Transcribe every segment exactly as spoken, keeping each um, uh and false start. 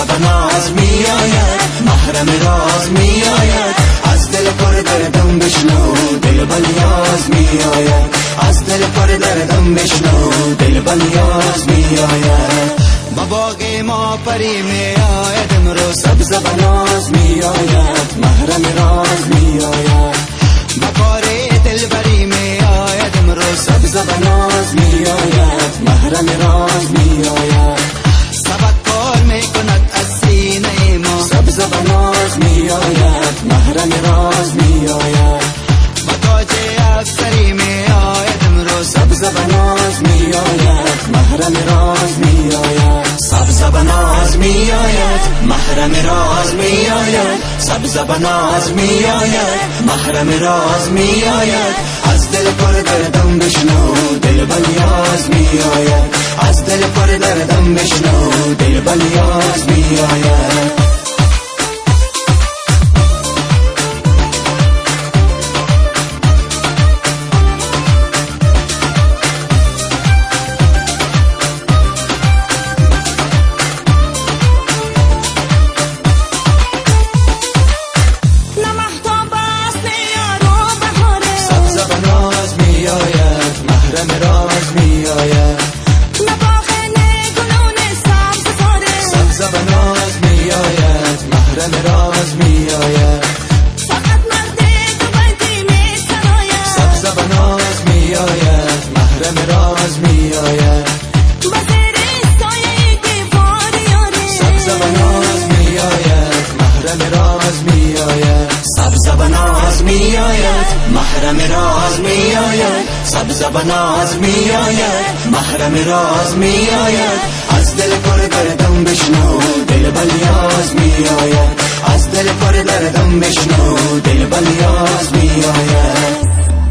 زباناز می آید محرم راز می آید از دل پر دردم بشنو دل بلیاز می آید از دل پر دردم بشنو دل بلیاز می آید با باغ ما پری می آید امرو سبز بناز می آید محرم راز می آید با کار دلبری می آید امرو سبز بناز می آید محرم راز می آید سبک کار می کند از سینه ما سبز بناز می آید محرم راز می آید با تاج افسری می آید امرو سبز بناز می آید محرم راز می آید سبز بناز می آید محرم راز می آید سبز بناز می آید محرم راز می آید از دل پر دردم بشنو دل بلیاز می آید از دل پر دردم بشنو دل بلیاز می آید راز می آید فقط مرد تو بنتی می سراید سبز بناز می آید محرم راز می آید بزیر سایه دیوار یاری سبز بناز می آید محرم راز می آید سبز بناز می آید محرم راز می آید سبز بناز می آید محرم راز می آید از دل پر دردم بشنو دل بلیاز می آید از دل پر دردم بشنو دل بلیاز می آید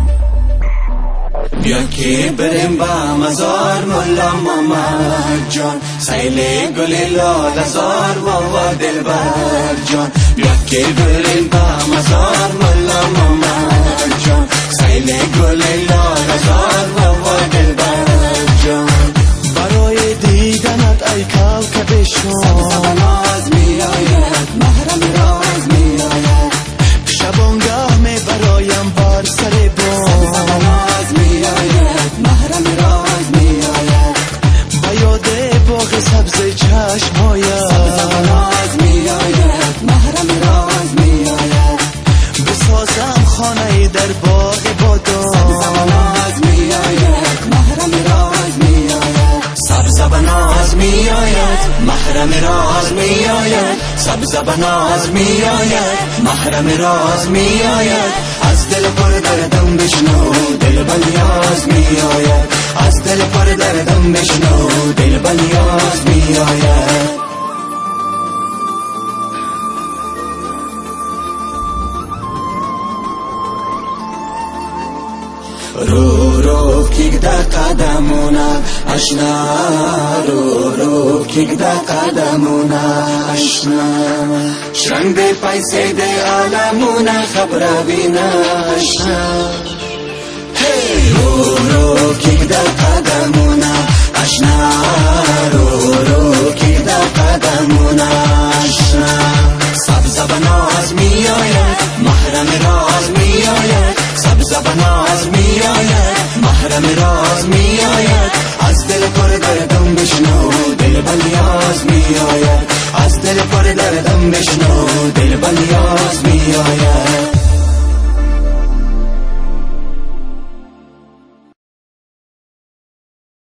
بیا که بریم با مزار مولا محمد جان سیل گل لاله زار و دلبر جان بیا که بریم با مزار مولا محمد جان سیل گل لاله زار و دلبر جان برای دیدنت ای کوکب شام سبز بناز می آید محرم راز می آید شبانگاه می برایم بر سر بام سبز بناز می آید محرم راز می آید با یاد باغ سبز چشم آید سبز بناز می آید محرم راز می آید بسازم خانه در باغ بادام سبز بناز می آید محرم راز می آید سبز بناز می آید محرم راز می آید سبز بناز می آید محرم راز می آید از دل پر دردم بشنو دل بلیاز می آید از دل پر دردم بشنو دل بلیاز می آید رو رو کیک دا قدمونا اشنا رو رو کیک دا قدمونا اشنا شرنگ دی پیسه دی عالمونا خبر بینا اشنا رو رو کیک دا قدمونا اشنا رو رو کیک دا قدمونا اشنا سبز بناز می آید محرم راز می آید سبز بناز می آید محرم راز می آید از دل پر دردم بشنو دل بلیاز می آید از دل پر دردم بشنو دل بلیاز